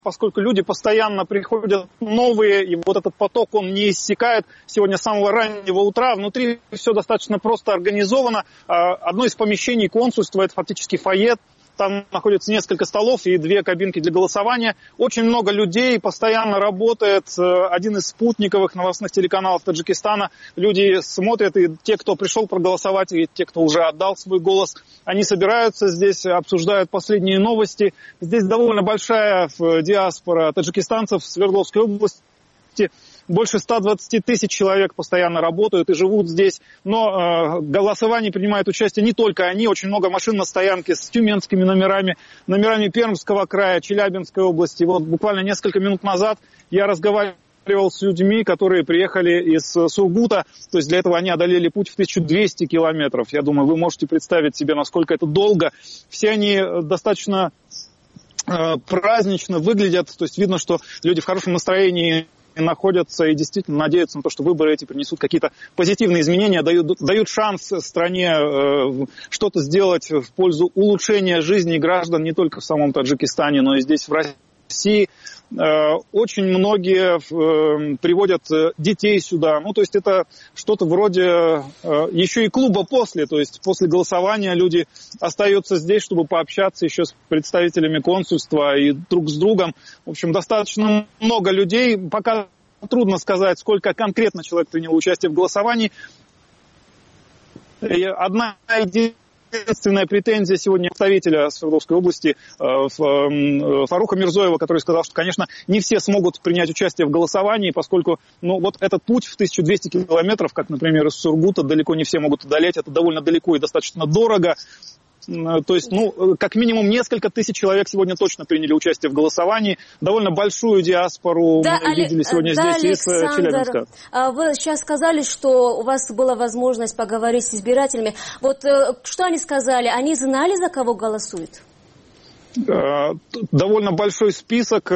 поскольку люди постоянно приходят новые, и вот этот поток, он не иссякает. Сегодня с самого раннего утра внутри все достаточно просто организовано. Одно из помещений консульства – это фактически фойе. Там находится несколько столов и 2 кабинки для голосования. Очень много людей, постоянно работает один из спутниковых новостных телеканалов Таджикистана. Люди смотрят, и те, кто пришел проголосовать, и те, кто уже отдал свой голос, они собираются здесь, обсуждают последние новости. Здесь довольно большая диаспора таджикистанцев в Свердловской области. Больше 120 тысяч человек постоянно работают и живут здесь. Но голосование принимают участие не только они. Очень много машин на стоянке с тюменскими номерами Пермского края, Челябинской области. Вот буквально несколько минут назад я разговаривал с людьми, которые приехали из Сургута. То есть для этого они одолели путь в 1200 километров. Я думаю, вы можете представить себе, насколько это долго. Все они достаточно празднично выглядят. То есть видно, что люди в хорошем настроении находятся и действительно надеются на то, что выборы эти принесут какие-то позитивные изменения, дают шанс стране что-то сделать в пользу улучшения жизни граждан не только в самом Таджикистане, но и здесь, в России. Очень многие приводят детей сюда. Ну, то есть это что-то вроде еще и клуба после. То есть после голосования люди остаются здесь, чтобы пообщаться еще с представителями консульства и друг с другом. В общем, достаточно много людей. Пока трудно сказать, сколько конкретно человек принял участие в голосовании. Одна единственная претензия сегодня представителя Свердловской области Фаруха Мирзоева, который сказал, что, конечно, не все смогут принять участие в голосовании, поскольку вот этот путь в 1200 километров, как, например, из Сургута, далеко не все могут одолеть. Это довольно далеко и достаточно дорого. То есть, как минимум несколько тысяч человек сегодня точно приняли участие в голосовании. Довольно большую диаспору мы видели сегодня здесь из Челябинска. Вы сейчас сказали, что у вас была возможность поговорить с избирателями. Вот что они сказали? Они знали, за кого голосуют? Довольно большой список,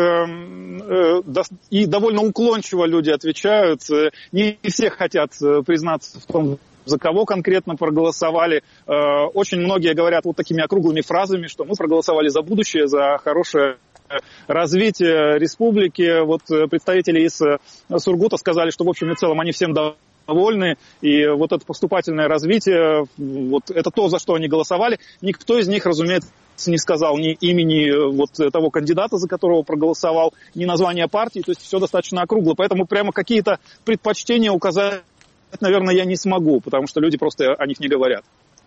и довольно уклончиво люди отвечают. Не все хотят признаться в том, за кого конкретно проголосовали. Очень многие говорят вот такими округлыми фразами, что мы проголосовали за будущее, за хорошее развитие республики. Вот представители из Сургута сказали, что в общем и целом они всем довольны. И вот это поступательное развитие, вот это то, за что они голосовали. Никто из них, разумеется, не сказал ни имени вот того кандидата, за которого проголосовал, ни названия партии. То есть все достаточно округло. Поэтому прямо какие-то предпочтения указать, наверное, я не смогу, потому что люди просто о них не говорят.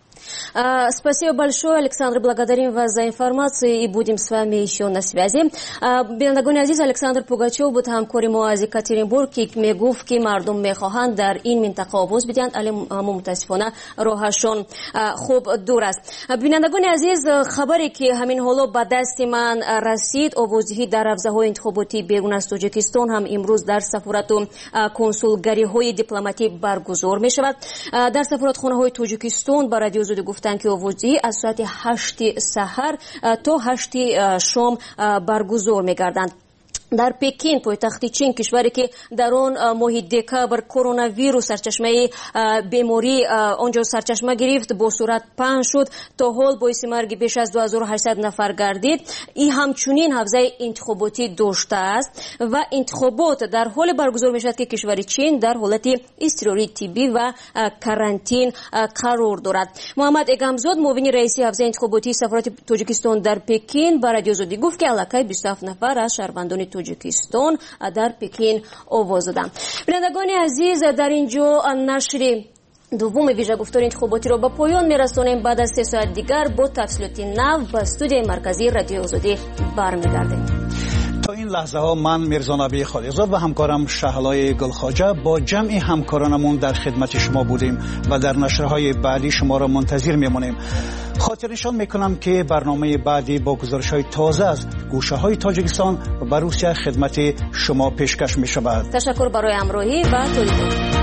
Спасибо большое, Александр. Благодарим вас за информацию и будем с вами еще на связи. Бинандагони азиз, Александр Пугачев буд ҳамкори мо аз Екатеринбург ки мегуфт ки мардум мехоҳанд дар ин минтақа овоз бидиҳанд, али мутаассифона роҳашон хуб дур аст. Бинандагони азиз, хабаре ки ҳамин ҳоло ба дасти ман расид, овозиҳӣ дар равзаҳои интихоботии бегун аз Тоҷикистон ҳам имрӯз дар сафорату консулгариҳои дипломатӣ баргузор мешавад. Дар сафоратхонаҳои Тоҷикистон ба радио зуди гуфтанд ки овозиҳӣ аз соати 8 саҳар то 8 шом баргузор мегарданд. در پکین پایتخت چین، کشوری که در آن ماه دکامبر کرونا ویروس سرچشمه بیماری آنجا سرچشمه گرفت، با سرعت پهن شد، تا حال باعث مرگ بیش از 2800 نفر گردید. این همچنین حوزه انتخاباتی داشته است و انتخابات در حال برگزار میشد که کشور چین در حالت اضطراری طبی و کرانتین قرار دارد. محمد اگمزاد، معاون رئیس حوزه انتخاباتی سفارت تاجیکستان در پکین، با رادیو آزادی گفت که الکی 27 نفر از شهروندان تاجیکستان در پکین آواز دادند. بینندگان عزیز، در اینجا نشر دوم ویژه گفتار انتخاباتی را به پایان میرسانیم. بعد از 3 ساعت دیگر با تفصیلات نو به استودیوی مرکزی رادیو آزادی برمیگردیم. تا این لحظه ها من میرزا نبی خالقزاد و همکارم شهلای گلخواجه با جمع همکارانمون در خدمت شما بودیم و در نشرهای بعدی شما را منتظر میمونیم. خاطرنشان میکنم که برنامه بعدی با گزارش‌های تازه از گوشه‌های تاجیکستان و بر روسیه خدمت شما پیشکش می‌شود. تشکر برای همراهی و تا دیدار.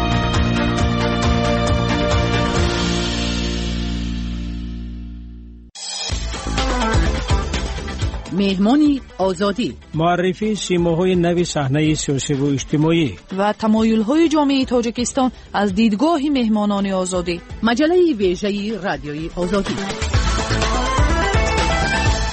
مهمانی آزادی، معرفی سیماهای نوی صحنه سیاسی و اجتماعی و تمایل‌های جامعه تاجیکستان از دیدگاه مهمانان آزادی. مجله ویژه رادیوی آزادی.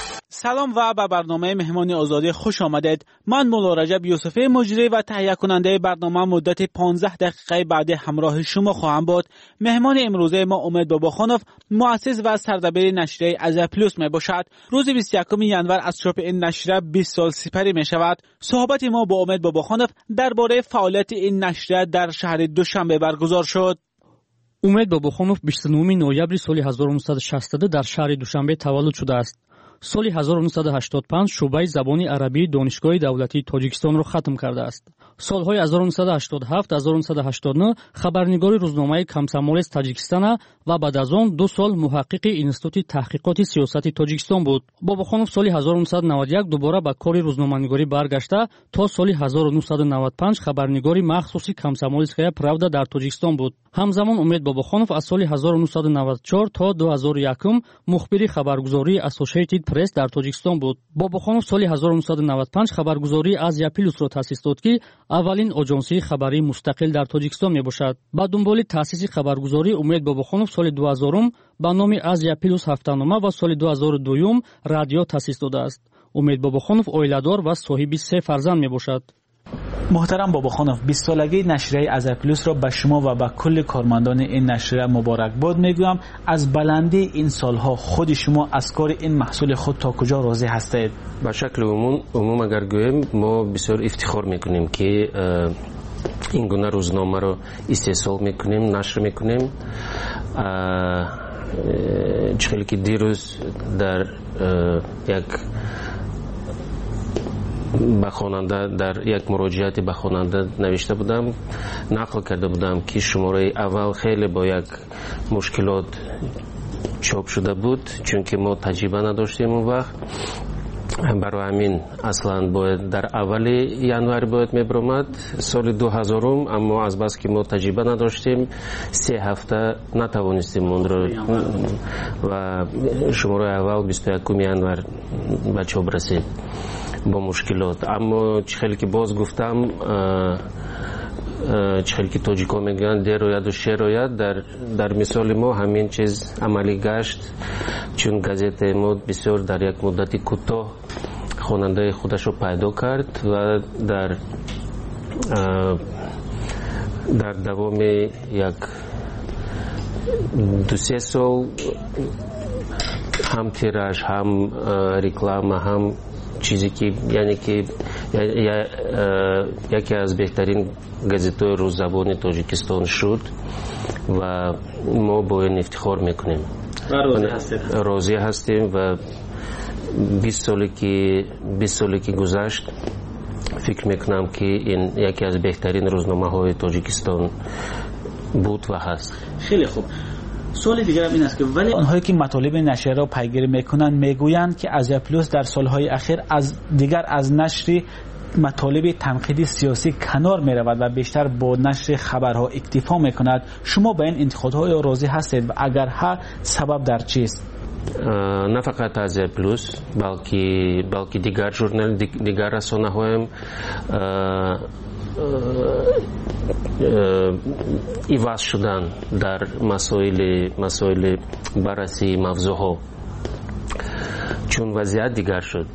سلام و به برنامه مهمان آزادی خوش آمدید. من مولا رجب یوسفی مجری و تهیه کننده برنامه مدت 15 دقیقه بعد همراه شما خواهم بود. مهمان امروزه ما امید باباخانوف مؤسس و سردبیر نشریه از پلوس می باشد. روز 21 ینور از چاپ این نشریه 20 سال سپری می شود. صحبت ما با امید باباخانوف درباره فعالیت این نشریه در شهر دوشنبه برگزار شد. امید باباخانوف 29 نوامبر سال 1962 در شهر دوشنبه تولد شده است. سال 1985 شعبه زبان عربی دانشگاه دولتی تاجیکستان را ختم کرده است. سالهای 1987 تا 1989 خبرنگار روزنامه کامسомолец تاجیکستان و بعد از آن 2 سال محقق اینستیتوت تحقیقات سیاسی تاجیکستان بود. باباخانوف سال 1991 دوباره به کار روزنامه‌نگاری برگشته تا سال 1995 خبرنگاری مخصوصی کامسомолецкая правда در تاجیکستان بود. همزمان امید باباخانوف از سال 1994 تا 2001 مخبر خبرگزاری Associated Press در تاجیکستان بود. باباخانوف سال 1995 خبرگزاری آزیا پلوس را تأسیس داد که اولین آژانسی خبری مستقل در تاجیکستان می باشد. با دنبال تأسیس خبرگزاری امید باباخانوف سال 2000 با نام آزیا پلوس هفته‌نامه و سال 2002 رادیو تأسیس داده است. امید باباخانوف عائله‌دار و صاحب 3 فرزند می باشد. محترم باباخانوف، 20 سالگی نشریه از پلوس را به شما و به کل کارمندان این نشریه مبارک باد میگویم. از بلندی این سالها خود شما از کار این محصول خود تا کجا راضی هستید؟ به شکل عموم اگر گویم ما بسیار افتخار میکنیم که این گونه روزنامه را استحصال میکنیم، نشر میکنیم. چخیلی که دیروز در یک به خواننده در یک مراجعاتی به خواننده نوشته بودم، نقل کرده بودم که شماره اول خیلی با یک مشکلات چاپ شده بود چون که ما تجربه نداشتیم اون وقت. برای همین اصلا باید در اول ینور باید میبرامد سال 2000 اما از بس که ما تجربه نداشتیم 3 هفته نتوانستیم اون رو و شماره اول 21 ینور به چاپ رسید با مشکلات. اما خیلی که باز گفتم خیلی که تاجیکا میگن در روید و شیر روید، در مثال ما همین چیز عملی گشت چون گازت ما بسیار در یک مدتی کوتاه خواننده خودش رو پیدا کرد و در دوام یک 2-3 سال هم تیراژ هم رکلام هم چیزی که یعنی که یکی از بهترین گازت‌های روززبان تاجیکستان شد و ما با این افتخار میکنیم. راضی هستیم و 20 سالی که گذشت فکر میکنم که این یکی از بهترین روزنامه‌های تاجیکستان بود و هست. خیلی خوب. سوال دیگر این است که ولی آنهایی که مطالب نشریه را پیگیری میکنند میگویند که آزیا پلوس در سالهای اخیر از نشر مطالب تنقیدی سیاسی کنار میرود و بیشتر با نشر خبرها اکتفا میکند. شما به این انتقادها راضی هستید و اگر ها سبب در چیست؟ نه فقط آزیا پلوس بلکه دیگر ژورنال دیگر رسانه‌ها هم ایواز شدن در مسائل بررسی موضوعها چون وضعیت دیگر شد،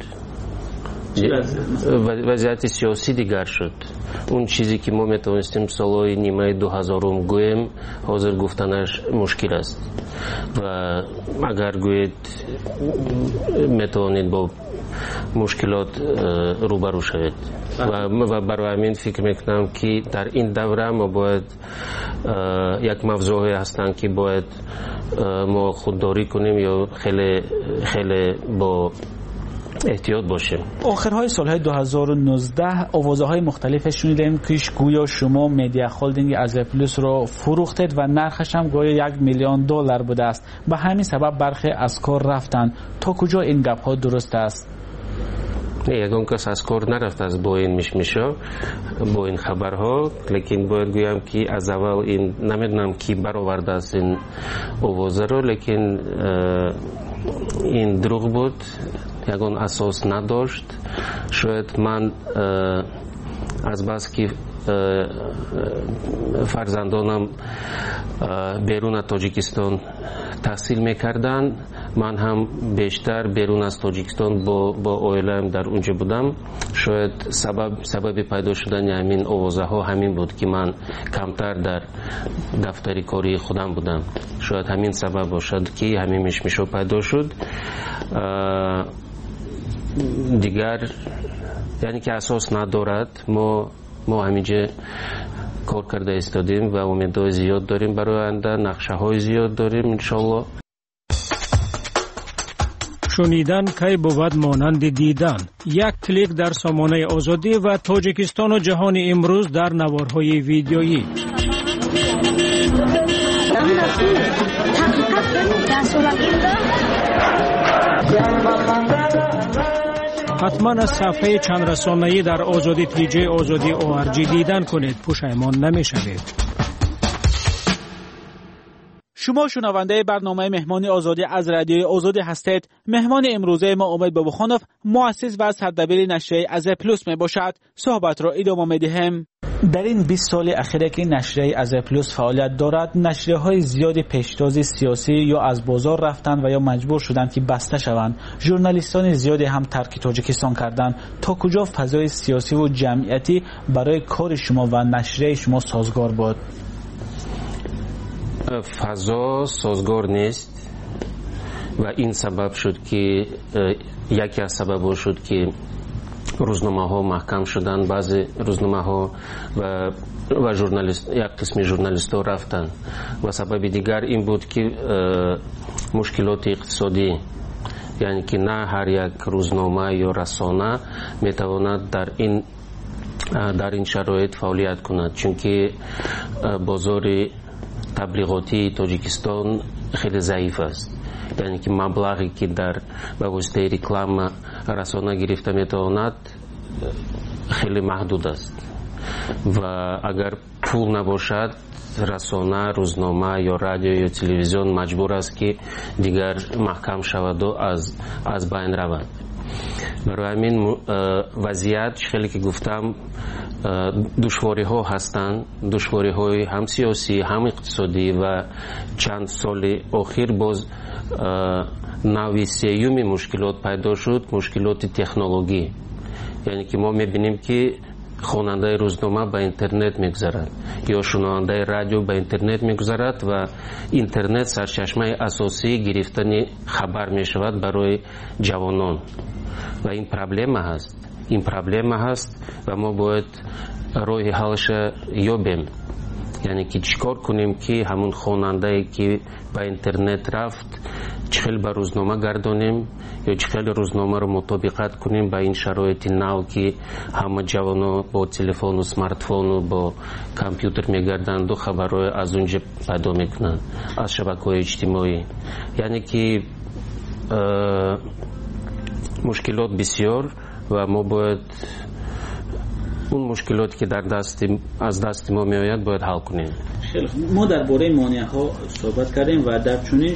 وضعیت سیاسی دیگر شد. اون چیزی که ما میتونستیم سالهای نیمه 2000 گویم حاضر گفتنش مشکل است و اگر گوید میتونید با مشکلات روبرو شوید و برای همین فکر میکنم که در این دوره ما باید یک موضوعی هستن که باید ما خودداری کنیم یا خیلی با احتیاط باشیم. آخرهای سالهای 2019 آوازهای مختلف شنیدیم که گویا شما میدیا هولدینگ آزیا پلوس رو فروختید و نرخش هم گویا $1 میلیون بوده است. به همین سبب برخی از کار رفتن. تا کجا این گپ ها درست است؟ یگان کس از کار نرفت از با این مشمشا با این خبرها، لیکن باید گویم که از اول این نمیدونم کی برآورده است این آوازه رو، لیکن این دروغ بود، یگان اساس نداشت. شاید من از بس که فرزندانم بیرون تاجیکستان تحصیل میکردن، من هم بیشتر بیرون از تاجیکستان با اویلایم در اونجا بودم. شاید سبب پیدا شدن همین آوازه ها همین بود که من کمتر در دفتر کاری خودم بودم. شاید همین سبب باشد که همین مشمشو پیدا شد. دیگر یعنی که اساس ندارد. ما همینجا کار کرده استادیم و امیدهای زیاد داریم برای آینده، نقشه های زیاد داریم انشالله. شنیدن کی بود مانند دیدن. یک کلیک در سامانه آزادی و تاجیکستان و جهان امروز در نوارهای ویدیویی. حتما از صفحه چند رسانه‌ای در آزادی پیج آزادی ORG دیدن کنید، پشیمان نمی‌شوید. شما شنونده برنامه مهمان آزادی از رادیوی آزادی هستید. مهمان امروزه ما امید باباخانوف، مؤسس و سردبیر نشریه از پلوس می باشد. صحبت را ادامه می‌دهیم. در این 20 سال اخیر که نشریه از پلوس فعالیت دارد، نشریه‌های زیادی پیشتاز سیاسی یا از بازار رفتند و یا مجبور شدند که بسته شوند. ژورنالیستان زیادی هم ترک تاجیکستان کردند. تا کجا فضای سیاسی و جمعیتی برای کار شما و نشریه شما سازگار بود؟ فضا سازگار نیست و این سبب شد که یکی از سبب شد که روزنامه ها محکم شدن. بعضی روزنامه ها و ژورنالیست، یک قسم ژورنالیست ها رفتن و سبب دیگر این بود که مشکلات اقتصادی، یعنی که نه هر یک روزنامه یا رسانه میتواند در این شرایط فعالیت کند، چون که بازار تبلیغاتی تاجیکستان خیلی ضعیف است. یعنی که مبلغی که در به واسطه رکلام رسانه گرفته میتواند خیلی محدود است و اگر پول نباشد رسانه، روزنامه یا رادیو یا تلویزیون مجبور است که دیگر محکم شود و از بین رود. برای همین وضعیت خیلی که گفتم دشواری ها هستند، دشواری های هم سیاسی هم اقتصادی و چند سال اخیر باز نوع سیوم مشکلات پیدا شد، مشکلات تکنولوژی. یعنی که ما میبینیم که خواننده روزنامه به اینترنت میگذرد یا شنونده رادیو به اینترنت میگذرد و اینترنت سرچشمه اساسی گرفتن خبر میشود برای جوانان و این پرابلم هست و ما باید راه حلش یابیم. یعنی که چیکار کنیم که همون خواننده که به اینترنت رفت چخیل به روزنامه گردانیم یا چخیل روزنامه رو مطابقت کنیم با این شرایط نو که همه جوانا با تلفن و سمارتفون و با کامپیوتر میگردند و خبرهای از اونجا پیدا میکنند از شبکه‌های اجتماعی. یعنی که مشکلات بسیار و ما باید اون مشکلاتی که از دست ما میآید باید حل کنیم. ما درباره مانع ها صحبت کردیم و در چنین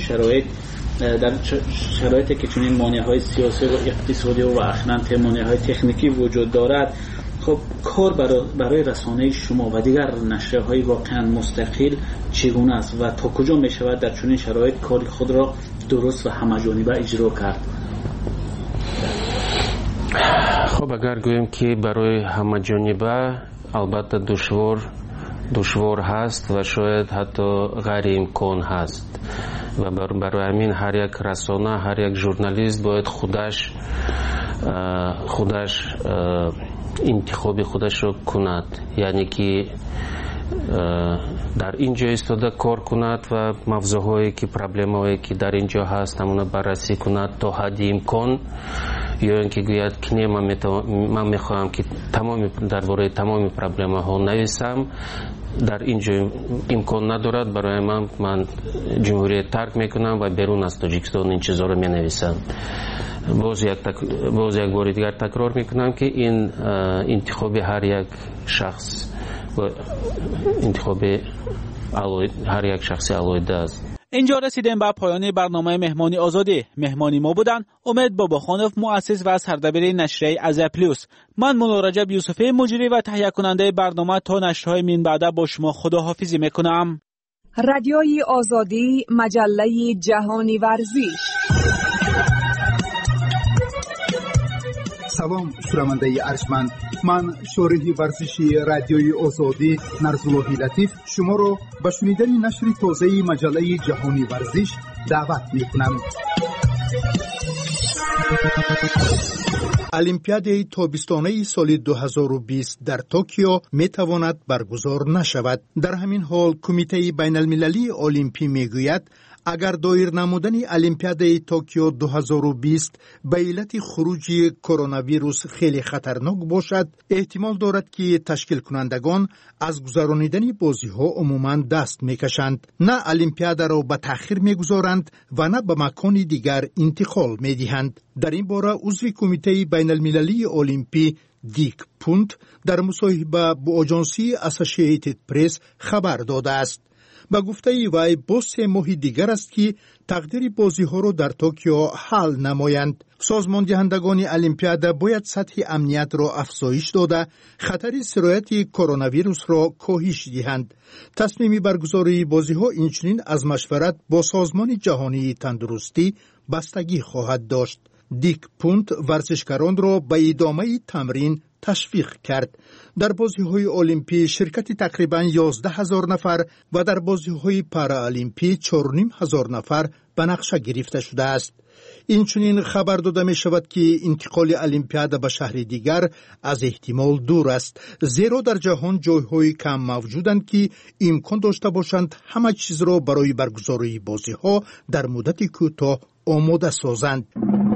شرایطی که چنین مانع های سیاسی و اقتصادی و اخلاً مانع های تکنیکی وجود دارد، خب کار برای رسانه شما و دیگر نشریه های واقعا مستقل چگونه است و تا کجا می شود در چنین شرایط کار خود را درست و همه‌جانبه اجرا کرد؟ خب اگر گوییم که برای همه جانبه البته دشوار هست و شاید حتی غیر امکان هست و برای همین هر یک رسانه، هر یک ژورنالیست باید خودش انتخاب خودش رو کند. یعنی که در اینجا ایستاده کار کند و موضوعهایی که پرابلم‌هایی که در اینجا هست همون بررسی کند تا حد امکان، یا اینکه گوید که من میخواهم که درباره تمام پرابلم‌ها نویسم، در اینجا امکان ندارد. برای من جمهوریت ترک میکنم و بیرون از تاجیکستان این چیزا رو مینویسم. باز یک بار دیگر تکرار میکنم که این انتخاب هر یک شخص و انتخاب هر یک شخص علایده است. اینجا رسیدیم به پایان برنامه مهمانی آزادی. مهمانی ما بودن امید باباخانوف، مؤسس و سردبیر نشریه ازیا پلوس. من مولا رجب یوسفی، مجری و تهیه کننده برنامه. تا نشرهای من بعد با شما خداحافظی میکنم. رادیوی آزادی، مجله جهانی ورزش. سلام شنونده ارجمند، من شارح ورزشی رادیوی آزادی نرزالله لطیف شما را به شنیدن نشر تازه مجله جهانی ورزش دعوت می‌کنم. المپیاد تابستانه سال 2020 در توکیو میتواند برگزار نشود. در همین حال کمیته بین المللی المپی میگوید اگر دایر نمودن المپیاد توکیو 2020 به علت خروج کرونا ویروس خیلی خطرناک باشد، احتمال دارد که تشکیل کنندگان از گذرانیدن بازی ها عموماً دست میکشند. نه المپیاد را به تأخیر میگذارند و نه به مکان دیگر انتقال میدهند. در این باره عضو کمیته بین المللی المپی دیک پونت در مصاحبه با آژانسی اسوسییتد پرس خبر داده است. با گفته وی با 3 ماه دیگر است که تقدیر بازی ها را در توکیو حل نمایند. سازمان دهندگان المپیاد باید سطح امنیت را افزایش داده خطر سرایت کرونا ویروس را کاهش دهند. تصمیم برگزاری بازی ها اینچنین از مشورت با سازمان جهانی تندرستی بستگی خواهد داشت. دیک پونت ورزشکاران را به ادامه تمرین تشویق کرد. در بازی‌های المپی شرکت تقریباً 11,000 نفر و در بازی‌های پارالمپی 4,500 نفر به نقشه گرفته شده است. اینچنین خبر داده می شود که انتقال المپیاد به شهر دیگر از احتمال دور است، زیرا در جهان جای‌های کم موجودند که امکان داشته باشند همه چیز را برای برگزاری بازی‌ها در مدت کوتاه آماده سازند.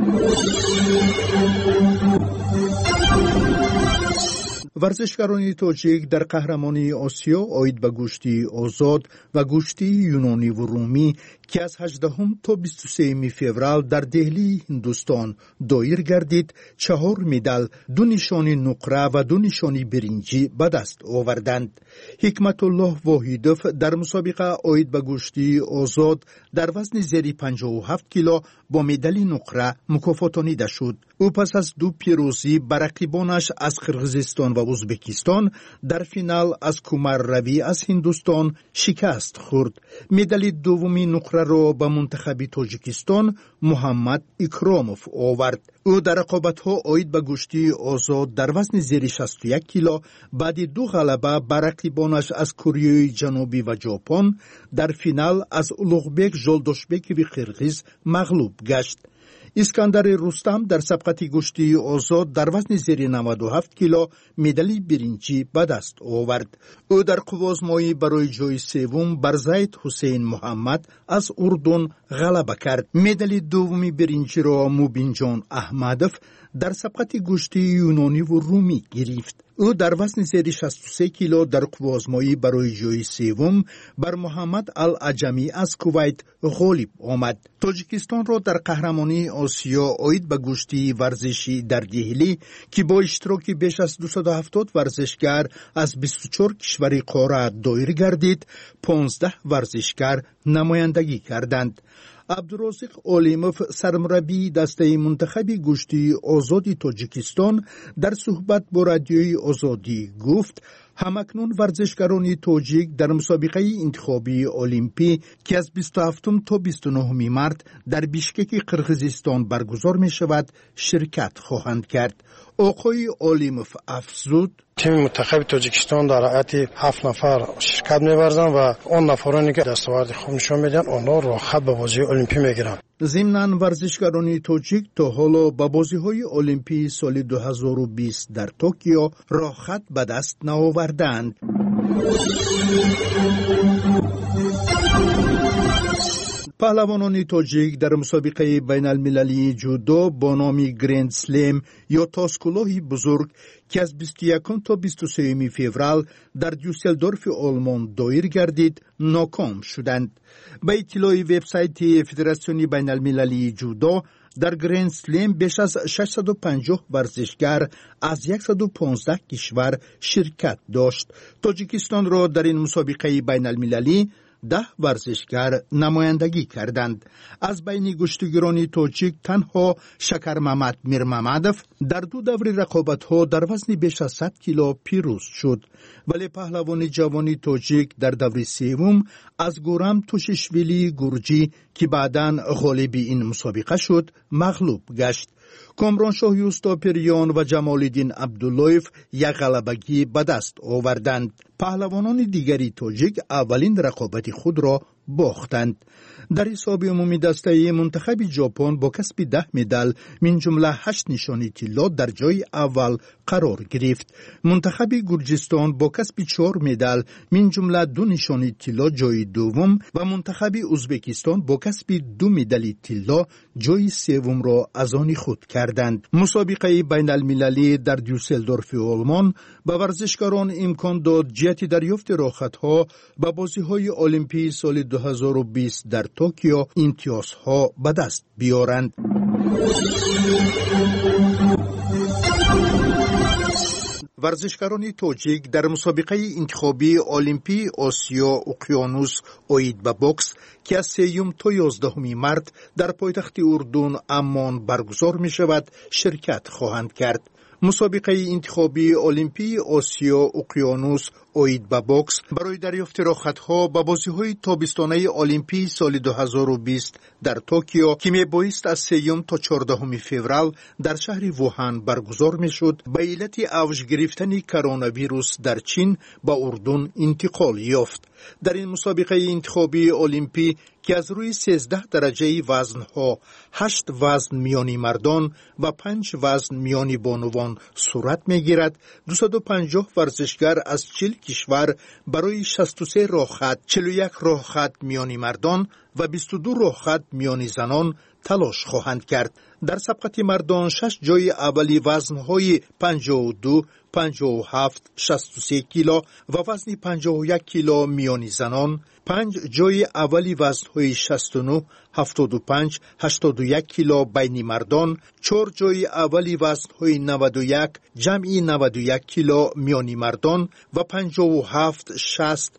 ورزشکاران تاجیک در قهرمانی آسیا عاید به گشتی آزاد و گشتی یونانی و رومی که از 18 تا 23 فوریه در دهلی هندوستان دایر گردید 4 مدال، 2 نشان نقره و 2 نشان برنجی به دست آوردند. حکمت الله واحدوف در مسابقه عاید به گشتی آزاد در وزن زیر 57 کیلو با مدال نقره مکافاتانیده شد. او پس از 2 پیروزی بر رقیبانش از قرغیزستان و ازبکستان در فینال از کومار روی از هندوستان شکست خورد. مدال دومی نقره را به منتخب تاجیکستان محمد اکراموف آورد. او در رقابت‌ها عاید به گشتی آزاد در وزن زیر 61 کیلو بعد 2 غلبه بر رقیبانش از کره جنوبی و ژاپن در فینال از اولوغبک ژولدوشبک و قرغیز مغلوب گشت. اسکندر رستم در سبقت گشتی آزاد در وزن زیر 97 کیلو مدال برنجی به دست آورد. او در قوازمایی برای جای سوم بر زید حسین محمد از اردن غلبه کرد. مدال دومی برنجی را موبین جان احمدوف در سبقت گشتی یونانی و رومی گرفت. او در وزن زیر 63 کیلو در قوازمایی برای جای سوم بر محمد العجمی از کویت غالب آمد. تاجیکستان را در قهرمانی آسیا عاید به گشتی ورزشی در دهلی که با اشتراک بیش از 270 ورزشکار از 24 کشور قاره دایر گردید، 15 ورزشکار نمایندگی کردند. عبدالرازق علیموف سرمربی دسته منتخب گشتی آزادی تاجیکستان در صحبت با رادیوی آزادی گفت همکنون ورزشکاران تاجیک در مسابقه انتخابی المپی که از 27 تا 29 مارس در بیشکک قرغیزستان برگزار می شود شرکت خواهند کرد. آقای علیموف افزود تیم منتخب تاجیکستان در هیئت 7 نفر شرکت می‌ورزند و اون نفرانی که دستاورد خوب نشون میدن آنها راحت به بازی المپی میگیرند. ضمناً ورزشکاران تاجیک تا حالا به بازی‌های المپی سال 2020 در توکیو راحت به دست نآوردند. پهلوانان تاجیک در مسابقه بین المللی جودو با نام گرند سلم یا تاسکلوه بزرگ که از 21 تا 23 فوریه در دیوسلدورف آلمان دایر گردید ناکام شدند. به اطلاع وبسایت فدراسیون بین المللی جودو در گرند سلم بیش از 650 ورزشگر از 115 کشور شرکت داشت. تاجیکستان را در این مسابقه بین المللی 10 ورزشگر نمایندگی کردند. از بین گشتگیران تاجیک تنها شکرمحمد میرمحمدov در 2 دور رقابت‌ها در وزن بیش از 100 کیلو پیروز شد، ولی پهلوان جوان تاجیک در دور سوم از گورم توشیشویلی گورجی که بعداً غالب این مسابقه شد مغلوب گشت. کامرانشاه یوستاپریان و جمالالدین عبداللهیف یک غلبگی به دست آوردند. پهلوانان دیگری تاجیک اولین رقابت خود را باختند. در حساب عمومی دسته منتخب ژاپن با کسب 10 مدال من جمله 8 نشانی طلا در جای اول قرار گرفت. منتخب گرجستان با کسب 4 مدال من جمله 2 نشانی طلا جای دوم و منتخب ازبکستان با کسب 2 مدال طلا جای سوم را از آن خود کردند. مسابقه بین المللی در دیوسلدورف آلمان به ورزشکاران امکان داد جهت دریافت راحت‌ها به بازی‌های المپی سال 2020 در توکیو امتیازها به دست بیارند. ورزشکاران تاجیک در مسابقه انتخابی المپی آسیا اقیانوس اوید به بوکس که از 3 تا 11 مارس در پایتخت اردن عمان برگزار می شود شرکت خواهند کرد. مسابقه انتخابی المپی آسیا اقیانوس اوید به بوکس برای دریافت راحت‌ها به بازی‌های تابستانه المپی سال 2020 در توکیو که میبایست از 3 تا 14 فوریه در شهر ووهان برگزار میشد، به علت اوج گرفتن کرونا ویروس در چین به اردن انتقال یافت. در این مسابقه انتخابی المپی که از روی 13 درجه وزن‌ها 8 وزن میانی مردان و 5 وزن میانی بانوان صورت میگیرد، 250 ورزشگر از 40 کشور برای 63 راحت، 41 راحت میانی مردان و 22 راحت میانی زنان تلاش خواهند کرد. در سبقت مردان 6 جای اولی وزن‌های 52 57 63 کیلو و وزن 51 کیلو میانی زنان، 5 جای اولی وزن‌های 69 75 81 کیلو بین مردان، 4 جای اولی وزن‌های 91 جمعی 91 کیلو میانی مردان و 57 60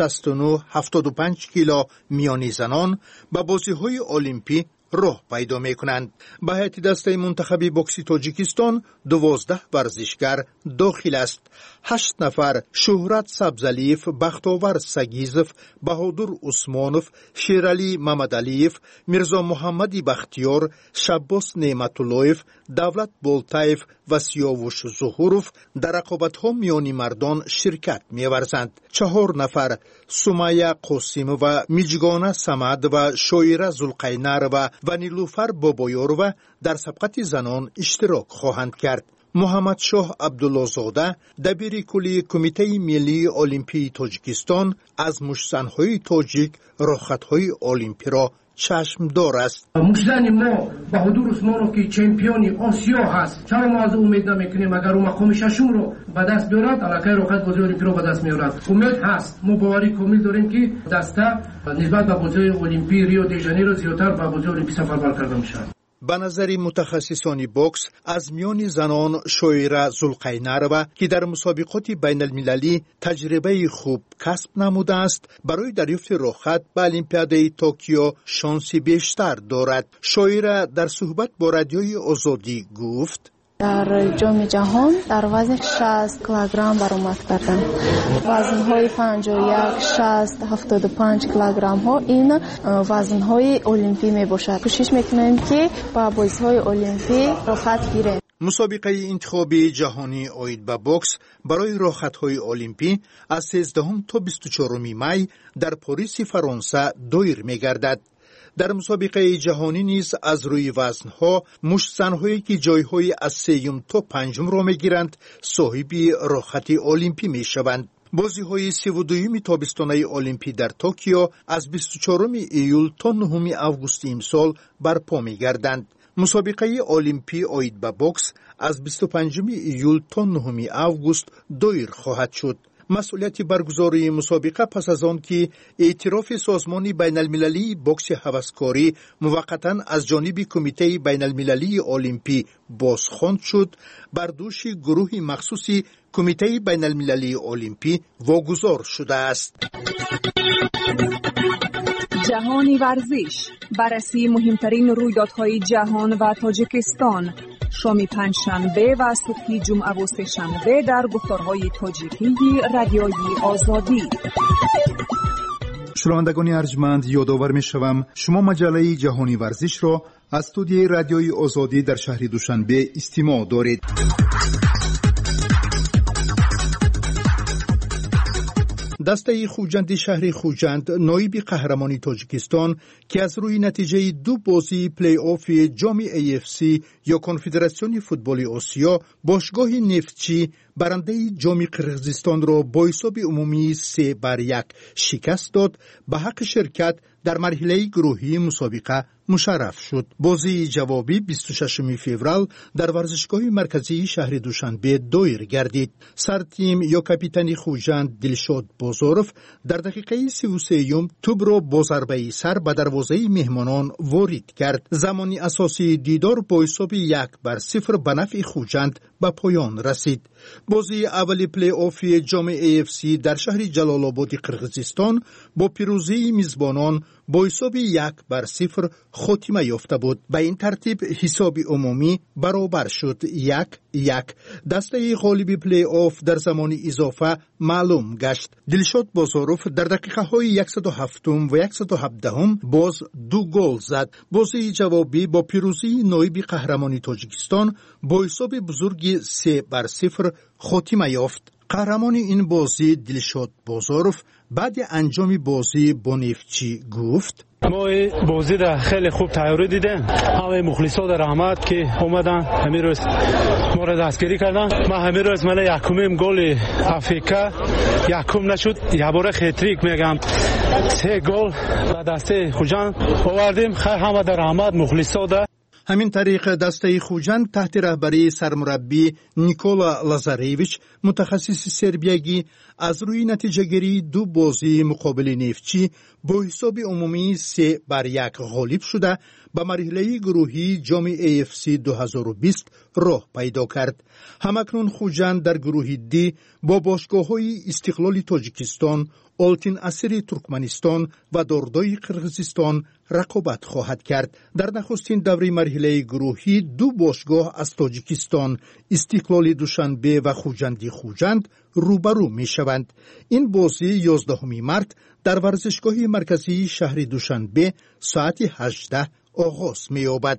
69 75 کیلو میانی زنان به بازی‌های المپی راه پیدا می کنند. به هیئت دسته منتخب بوکسی تاجیکستان 12 ورزشگر داخل است. 8 نفر شهرت سبزعلیف، بختاور سگیزف، بهادر عثمانوف، شیرعلی محمدعلیف، میرزا محمدی بختیار، شباس نعمتاللهیف، دولت بولتایف و سیاوش ظهوروف در رقابت‌ها میانی مردان شرکت می‌ورزند. 4 نفر سمیه قاسم و میجگانه سمد و شایره زلقینر و نیلوفر بابایارو در سبقت زنان اشتراک خواهند کرد. محمد شاه عبدالله‌زاده دبیر کلی کمیته ملی المپی تاجیکستان از مشت‌زن‌های تاجیک راحت‌های المپی را چشمدار است. مشتزن ما بهادر عثمانوف که چمپیونی آسیا هست، چرا ما از امید نمیکنیم اگر اون مقام ششم رو به دست بیارد الکی راحت بازی المپی رو به دست میارد. امید هست، ما باوری کامل داریم که دسته نسبت به بازی المپی ریو دی ژانیرو زیادتر به بازی المپی سفربر کرده میشه. به نظر متخصصان بوکس از میان زنان شایره زلقینروا که در مسابقات بین المللی تجربه خوب کسب نموده است، برای دریافت راحت به المپیاد توکیو شانسی بیشتر دارد. شایره در صحبت با رادیوی آزادی گفت: در جام جهان در وزن 60 کیلوگرم برآمد کردم. وزن‌های 51 60 75 کیلوگرم ها این وزن‌های المپی میباشد. کوشش میکنیم که با بازی‌های المپی راحت گیریم. مسابقه انتخابی جهانی اوید به بوکس برای راحت‌های المپی از 13 تا 24 می در پاریس فرانسه دایر می‌گردد. در مسابقه جهانی نیز از روی وزن‌ها مشت‌زن‌هایی که جای‌های از 3 تا 5 را می‌گیرند صاحب راحت المپی می‌شوند. بازی‌های 32 تابستانه المپی در توکیو از 24 ایول تا 9 آگوست امسال برپا می‌گردند. مسابقه المپی اوید به بوکس از 25 ایول تا 9 آگوست دایر خواهد شد. مسئولیت برگزاری مسابقه پس از آن که اعتراف سازمان بین المللی بوکس هوسکاری موقتا از جانب کمیته بین المللی المپی بازخواند شد، بر دوش گروه مخصوصی کمیته بین المللی المپی واگذار شده است. جهانی ورزش، بررسی مهمترین رویدادهای جهان و تاجیکستان، شام پنجشنبه و صبح جمعه و سه‌شنبه در گفتارهای تاجیکی رادیوی آزادی. شنوندگان ارجمند، یادآور می‌شوم شما مجله جهانی ورزش را از استودیوی رادیوی آزادی در شهر دوشنبه استماع دارید. دسته خوجند شهر خوجند نایب قهرمانی تاجیکستان که از روی نتیجه 2 بازی پلی آف جام AFC یا کنفدراسیون فوتبال آسیا باشگاه نفتچی برنده جام قرقیزستان را با حساب عمومی 3-1 شکست داد، به حق شرکت در مرحله گروهی مسابقه مشرف شد. بازی جوابی 26 فوریه در ورزشگاه مرکزی شهر دوشنبه دایر گردید. سرتیم یا کاپیتان خوجند دلشاد بازارف در دقیقه 33 توپ را با ضربه سر به دروازه مهمانان وارد کرد. زمانی اساسی دیدار با حساب 1-0 به نفع خوجند به پایان رسید. بازی اولی پلی آف جام AFC در شهر جلال آباد قرقیزستان با پیروزی میزبانان با حساب 1-0 خاتمه یافته بود. به این ترتیب حساب عمومی برابر شد 1-1. دسته غالب پلی آف در زمان اضافه معلوم گشت. دلشاد بازاروف در دقیقه های 107 و 117 باز 2 گل زد. بازی جوابی با پیروزی نایب قهرمانی تاجیکستان با حساب بزرگ 3-0 خاتمه یافت. قهرمان این بازی دلشاد بازاروف بعد انجام بازی با نفتچی گفت: ما بازی را خیلی خوب تیاری دیدیم. همه مخلصا در رحمت که اومدن همین روز ما را دستگیری کردن. ما همین روز من یکمین گل افریقا یکم نشد، یه بار خطریک میگم 3 گل به دسته خوجند آوردیم. خیر همه در رحمت مخلصا در همین طریق دسته خوجند تحت رهبری سرمربی نیکولا لازارویچ متخصص سربیایی از روی نتیجه گیری 2 بازی مقابل نفتچی با حساب عمومی 3-1 غالب شده به مرحله گروهی جام AFC 2020 راه پیدا کرد. همکنون خوجند در گروه دی با باشگاه‌های استقلال تاجیکستان، آلتین اسیر ترکمنستان و داردای قرقیزستان رقابت خواهد کرد. در نخستین دوره مرحله گروهی 2 باشگاه از تاجیکستان، استقلال دوشنبه و خوجندی خوجند روبرو می شوند. این بازی 11 مارس در ورزشگاه مرکزی شهر دوشنبه ساعت 18 آغاز می یابد.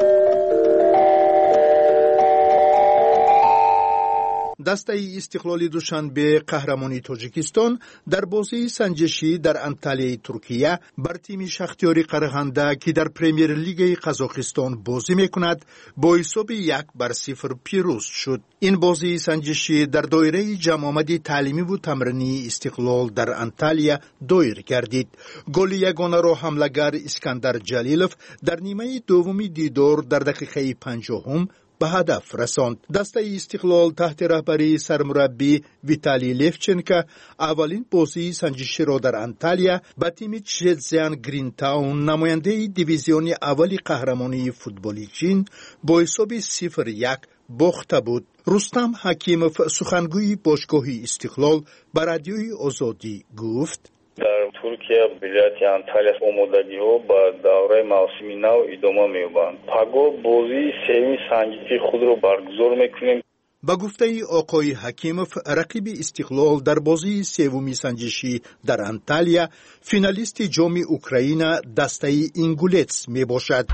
دسته استقلال دوشنبه قهرمانی تاجیکستان در بازی سنجشی در انتالیای ترکیه بر تیم شختیار قرغنده که در پریمیر لیگ قزاقستان بازی میکند با حساب 1-0 پیروز شد. این بازی سنجشی در دایره جمع آمد تعلیمی و تمرینی استقلال در انتالیا دایر گردید. گل یگانه را حمله‌گر اسکندر جلیلوف در نیمه دوم دیدار در دقیقه 50 به هدف رساند. دسته استقلال تحت رهبری سرمربی ویتالی لیفچنکا اولین بازی سنجشی را در انتالیا با تیم چزیان گرین تاون نماینده دیویزیون اولی قهرمانی فوتبالی چین با حساب 0-1 باخته بود. رستم حکیموف سخنگوی باشگاه استقلال به رادیوی آزادی گفت: در ترکیه ولایت انتالیا آمادگی‌ها با دوره موسمی نو ادامه می‌یابند. پگاه بازی سوم سنجشی خود را برگزار می‌کنیم. با گفته آقای حکیموف رقیب استقلال در بازی سوم سنجشی در انتالیا فینالیست جام اوکراین دسته اینگولتس میباشد.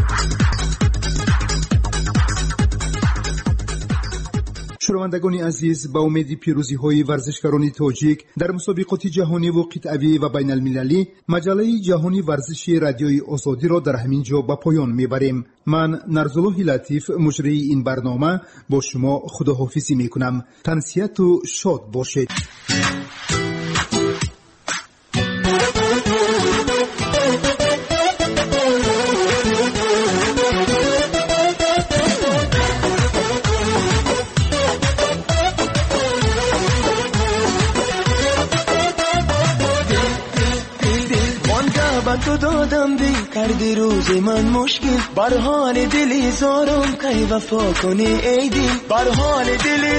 شنوندگان عزیز، با امید پیروزی های ورزشکاران تاجیک در مسابقات جهانی و قطعی و بین المللی مجله جهانی ورزشی رادیوی آزادی را در همین جا به پایان میبریم. من نرزالله لطیف مجری این برنامه با شما خداحافظی میکنم. تنسیت و شاد باشید. تو دادم دل کردی روز من مشکل بر حال دلی زارم کی وفا کنی ای دل بر حال دلی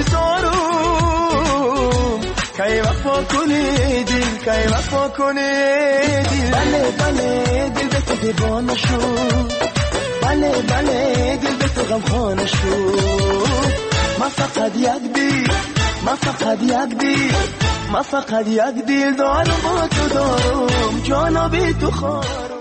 زارم کی وفا کنی ای دل کی وفا کنی ای دل بله بله دل به تو دیوانه شد بله بله دل به تو غمخانه شد ما فقط یک دل ما فقط یک دل ما فقط یک دل دارم با تو دارم جانا بی تو خارم